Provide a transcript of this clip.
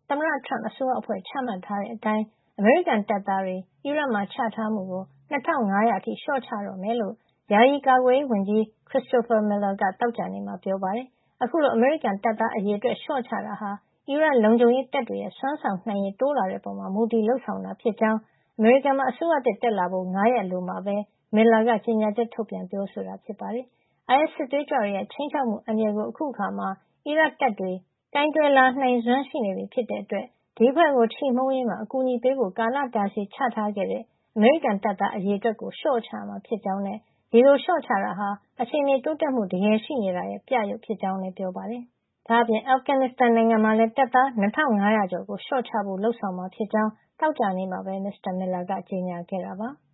သမ္မတ Trump အစိုးရအဖွဲ့ ချမှတ်ထားတဲ့အတိုင်း အမေရိကန်တပ်သားတွေ အီရတ်မှာ ချထားမှုကို ၂၅၀၀ အထိ လျှော့ချတော့မယ်လို့ ယာယီကာကွယ်ရေးဝန်ကြီး Christopher Miller က သောကြာနေ့မှာ ပြောပါတယ်။ အခုလို အမေရိကန်တပ်သား အရေအတွက် လျှော့ချတာဟာ အီရတ်လုံခြုံရေးတပ်တွေရဲ့ စွမ်းဆောင်နိုင်ရည် တိုးလာတဲ့အပေါ် မူတည်လုပ်ဆောင်တာ ဖြစ်ကြောင်း အမေရိကန်မှာ အစိုးရသစ်တက်လာဖို့ ၅ ရက်အလိုမှာပဲ Miller က ကြေညာချက် ထုတ်ပြန်ပြောဆိုတာ ဖြစ်ပါတယ်။ အိုင်အက်စ် စစ်သွေးကြွတွေရဲ့ ခြိမ်းခြောက်မှု အန္တရာယ်ကို အခုအခါမှာ အီရတ်တပ်တွေ ကိုင်တွယ်လာနိုင်စွမ်း ရှိနေပြီဖြစ်တဲ့အတွက် ဒီအဖွဲ့ကို ချေမှုန်းရေးမှာ အကူအညီပေးဖို့ ကာလတာရှည် ချထားခဲ့တဲ့ အမေရိကန်တပ်သား အရေအတွက်ကို လျှော့ချရမှာဖြစ်ကြောင်းနဲ့ ဒီလိုလျှော့ချတာဟာ အခြေအနေတိုးတက်မှု တကယ်ရှိနေတာရဲ့ ပြယုဂ်ဖြစ်ကြောင်းလည်း ပြောပါတယ်။ ဒါ့အပြင် အာဖဂန်နစ္စတန်နိုင်ငံမှာလည်း တပ်သား ၂၅၀၀ ကျော်ကို လျှော့ချဖို့ လုပ်ဆောင်မှာဖြစ်ကြောင်း သောကြာနေ့မှာပဲ မစ္စတာ Miller က ကြေညာခဲ့တာပါ။